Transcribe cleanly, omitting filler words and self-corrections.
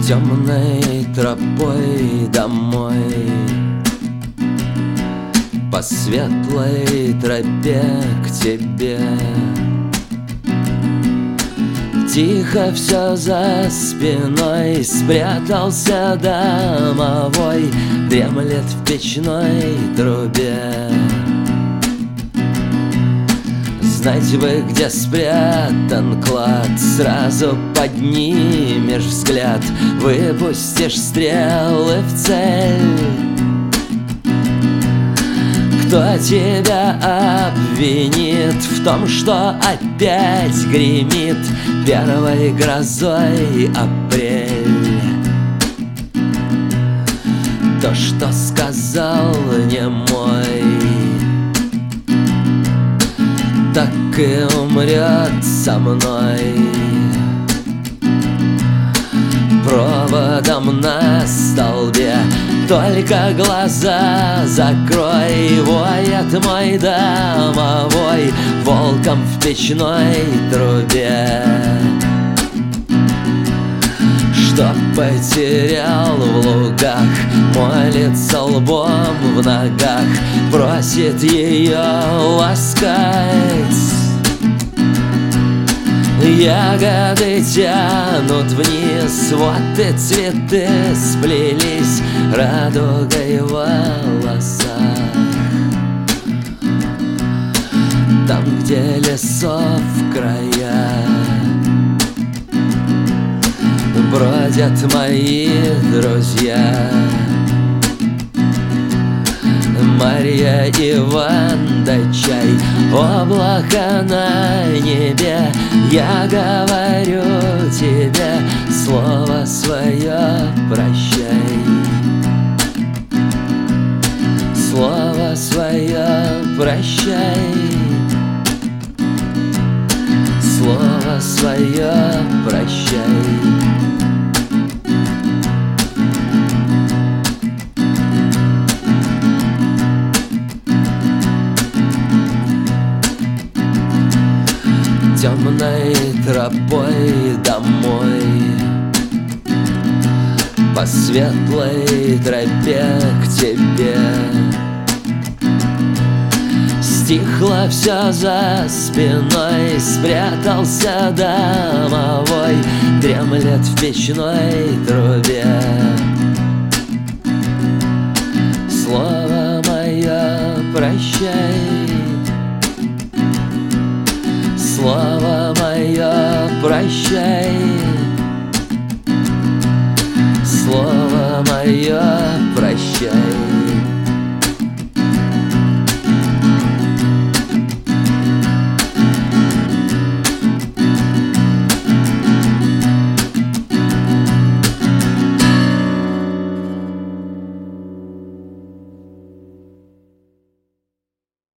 Темной тропой домой, по светлой тропе к тебе. Тихо все за спиной, спрятался домовой, дремлет в печной трубе. Знать бы, где спрятан клад, сразу поднимешь взгляд, выпустишь стрелы в цель. Кто тебя обвинит в том, что опять гремит первой грозой апрель? То, что сказал немой, так и умрет со мной. Проводом на столбе только глаза закрой, воет мой домовой волком в печной трубе. Что потерял в лугах, молится лбом в ногах, просит ее ласкать. Ягоды тянут вниз, вот и цветы сплелись радугой в волосах. Там, где лесов края, бродят мои друзья. Марья, Иван да чай, облако на небе. Я говорю тебе слово свое прощай. Слово свое прощай. Слово свое прощай. Темной тропой домой, по светлой тропе к тебе. Стихло все за спиной, спрятался домовой, дремлет в печной трубе. Слово мое прощай. Слово мое прощай. Слово мое прощай.